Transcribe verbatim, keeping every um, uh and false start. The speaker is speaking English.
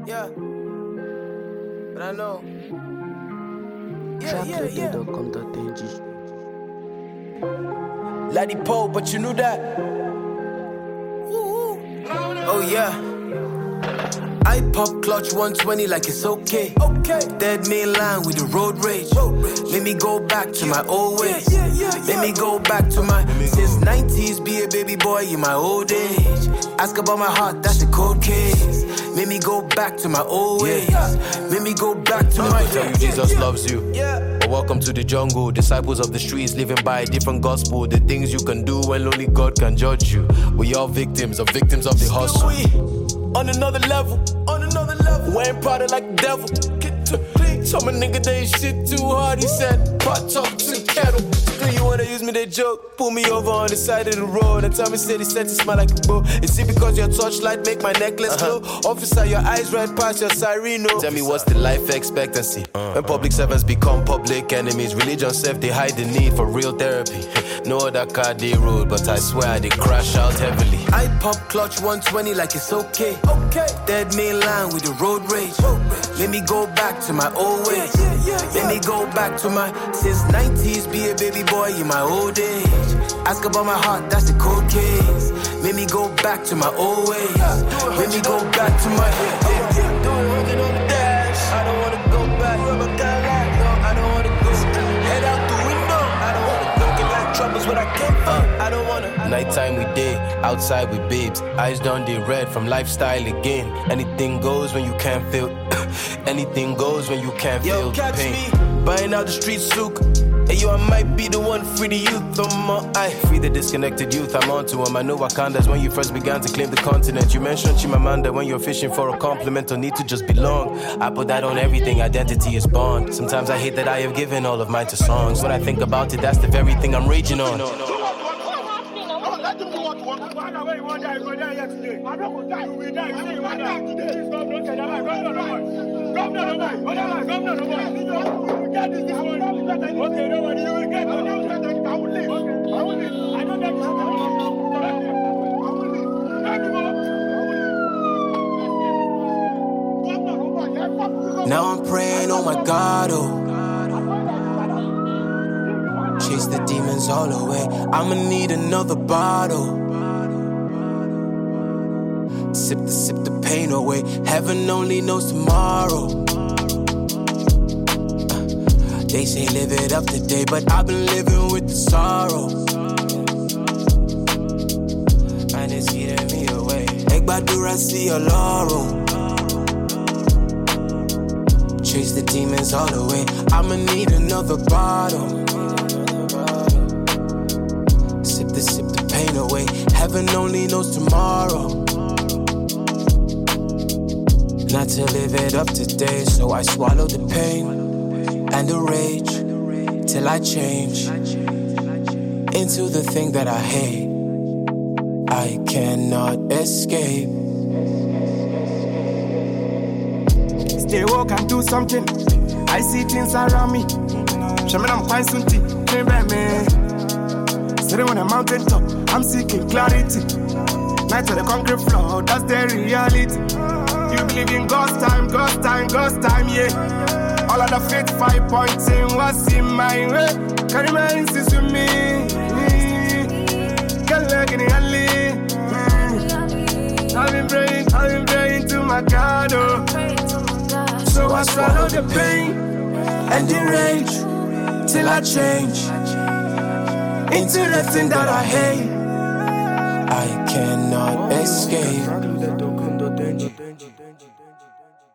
Yeah. But I know. Yeah, yeah, yeah. Laddie Poe, but you knew that. Oh yeah. I pop clutch one twenty like it's okay. Okay. Dead main line with the road rage. Road rage. Let me go back to my old ways. Yeah, yeah, yeah, yeah. Let me go back to my since nineties. Be a baby boy in my old age. Ask about my heart, that's a cold case. Let me go back to my old ways. Yeah. Let me go back to my. Tell you Jesus loves you. Yeah. But welcome to the jungle. Disciples of the streets living by a different gospel. The things you can do when only God can judge you. We all victims of victims of the hustle. We on another level, on another level. Wearing Prada like the devil. Get to clean. Told my nigga they ain't shit too hard. He said, pot talk to the kettle. Still you wanna use me, they joke. Pull me over on the side of the road and tell me say they said to smell like a bull. Is it because your touchlight make my necklace glow? Uh-huh. Officer, your eyes right past your siren. Tell me what's the life expectancy? Uh-huh. When public servants become public enemies, religion self they hide the need for real therapy. No other car they road, but I swear they crash out heavily. I pop clutch one twenty like it's okay. Okay. Dead main line with the road rage. Road rage. Let me go back to my old ways. Yeah, yeah, yeah, yeah. Let me go back to my since nineties. Be a baby boy in my old age. Ask about my heart, that's a cold case. Let me go back to my old ways. Let me go back to my yeah, yeah, yeah. Doing working on the dash. I don't wanna go back. I'm a guy like no, I don't wanna go. Head out the window. I don't wanna go. Get like troubles when I came from. I don't wanna. Nighttime we day, outside with babes. Eyes done they red from lifestyle again. Anything goes when you can't feel. Anything goes when you can't Yo, feel catch pain. Me. Buying out the street souk. Hey yo, I might be the one free the youth. Um, uh, I free the disconnected youth. I'm onto them. I know Wakanda's when you first began to claim the continent. You mentioned Chimamanda when you're fishing for a compliment or need to just belong. I put that on everything. Identity is bond. Sometimes I hate that I have given all of mine to songs. When I think about it, that's the very thing I'm raging on. Now I'm praying, oh my God, oh. Chase the demons all away. I'ma need another bottle. Sip the, sip the pain away. Heaven only knows tomorrow. uh, They say live it up today, but I've been living with the sorrow. And it's eating me away. Egbadura see your laurel. Chase the demons all the way. I'ma need another bottle. Sip the, sip the pain away. Heaven only knows tomorrow. Not to live it up today, so I swallow the pain and the rage till I change into the thing that I hate. I cannot escape. Stay woke and do something. I see things around me. Shaman, I'm quite sunty. Came back, man. Sitting on a mountain top, I'm seeking clarity. Night on the concrete floor, that's the reality. You believe in God's time, God's time, God's time, yeah. All of the faith five points in what's in my way. Carry my insist with me. Can't look in the alley. I've been praying, I've been praying to my God, oh. So I swallow the pain and the rage till I change into the thing that I hate. I cannot escape.